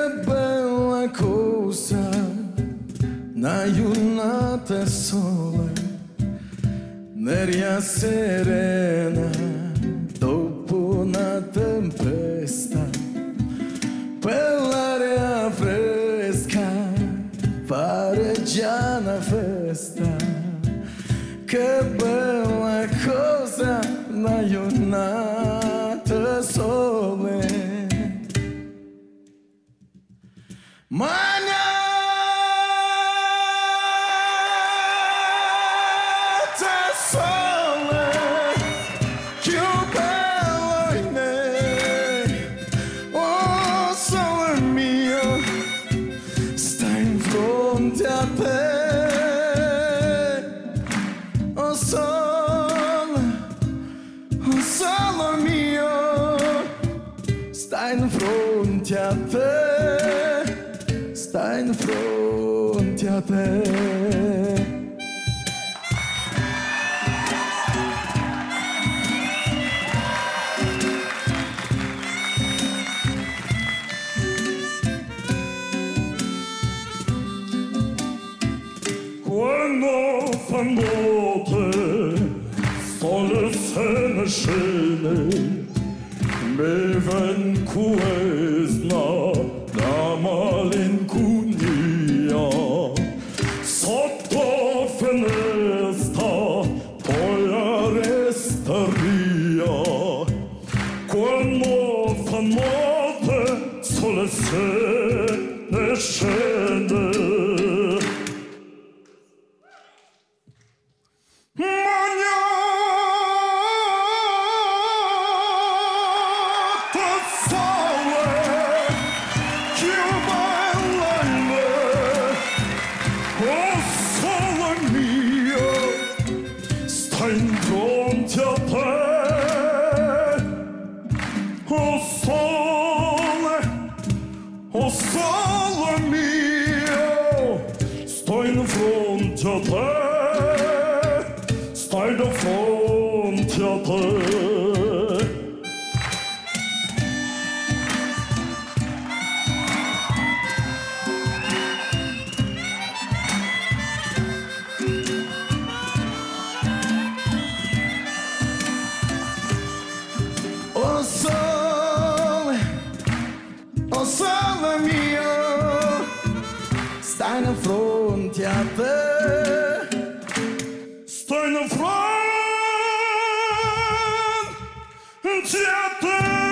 bella cosa una giornata sola, l'aria serena dopo una tempesta, per l'aria fresca fare già una festa. Che bella cosa una giornata sola. Fronte a te, sta in fronte a te. Quando fa notte, sole se ne scende, mi ven cuesna la malincunia sotto finestra poi resta via. Quando fa notte sole se ne scende, in fronte a te, oh sole mio, sto in fronte a te, stai di fronte a te. Oh sole mio, stai in fronte a te, stai in fronte a te.